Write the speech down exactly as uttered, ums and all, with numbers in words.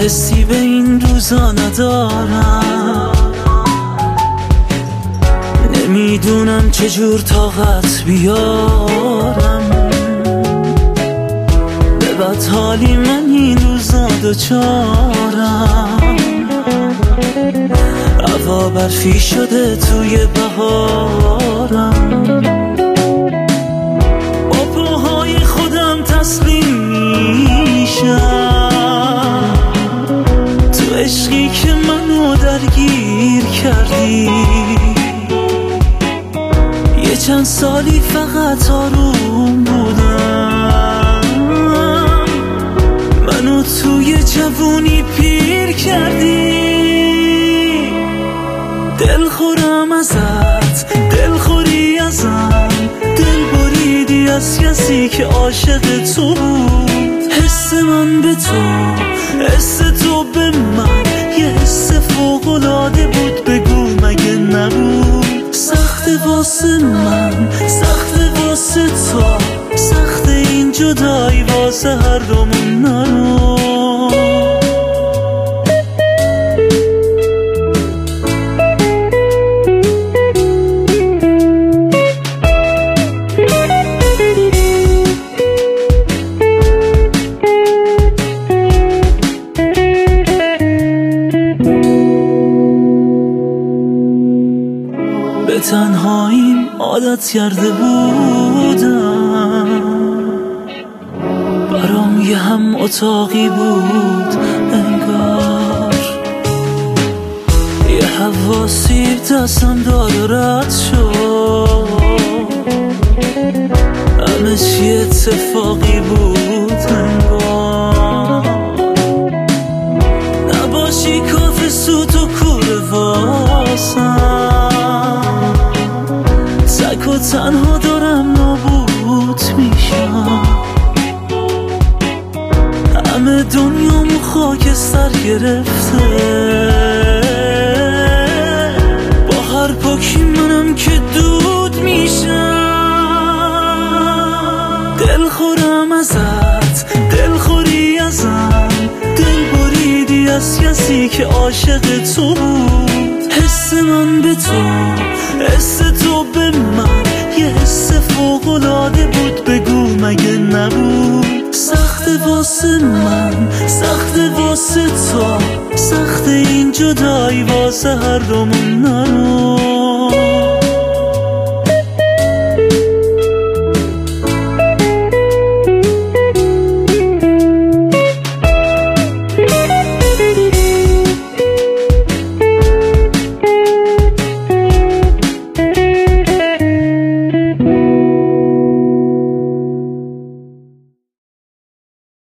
حسی به این روزا ندارم، نمیدونم چجور طاقت بیارم. به بدحالی من این روزا دوچارم، هوا برفی شده توی بهارم. با پاهای خودم تسلیم میشم، تو عشقی که منو درگیر کردی. یه چند سالی فقط آروم بودم، منو توی جوونی پیر کردی. دل خورم ازت، دل خوری ازم، دل بریدی از کسی که عاشق تو بود. حس من به تو، حس تو به من، یه حس فوق‌العاده بود، بگو مگه نبود. سخت واسه من، سخت واسه تو، سخت این جدایی واسه هر دومون نرو. به تنهاییم عادت کرده بودم، برام یه هم اتاقی بود انگار. یه هوا سیب دستم داد و رد شد، همه چی اتفاقی بود انگار. نباشی کافه سوت و کوره واسم، تک و تنها دارم نابود میشم. همه دنیامو خاکستر گرفته، با هر پاکی منم که دود میشم. دل خورم ازت، دل خوری ازم، دل بریدی از کسی که عاشق تو بود. حس من به تو، حس تو به من، یه حس فوق‌العاده بود، بگو مگه نبود. سخت واسه من، سخت واسه تو، سخت این جدایی واسه هر دومون نرو.